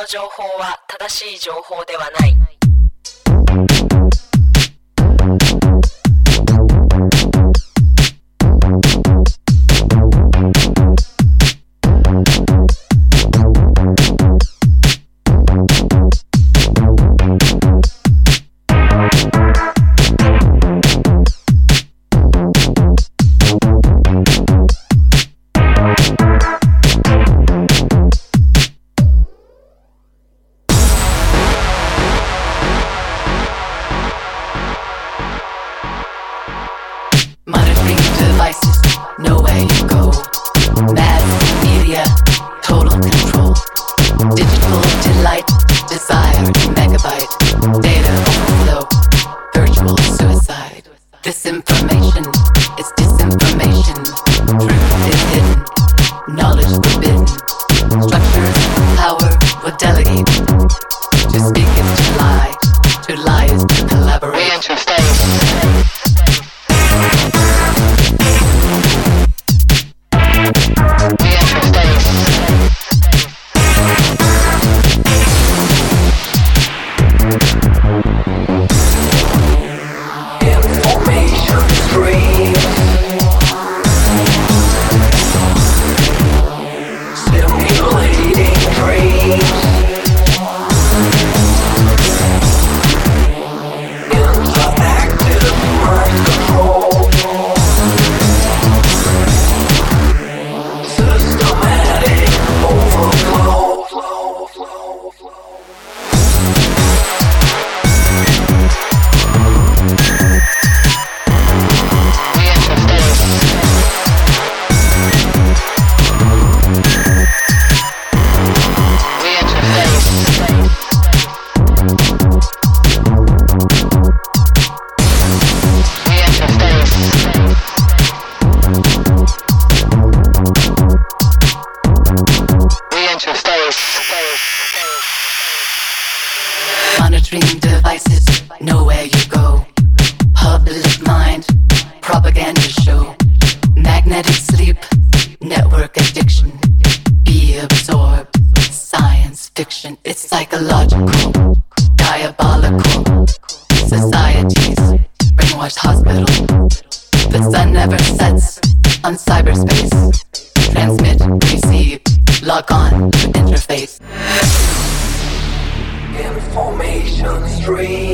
の情報は正しい情報ではない。 Monitoring devices, know where you go. Public mind, propaganda show. Magnetic sleep, network addiction. Be absorbed, science fiction. It's psychological, diabolical. Societies, brainwashed hospital. The sun never sets on cyberspace. Transmit, receive, log on to interface. Information stream.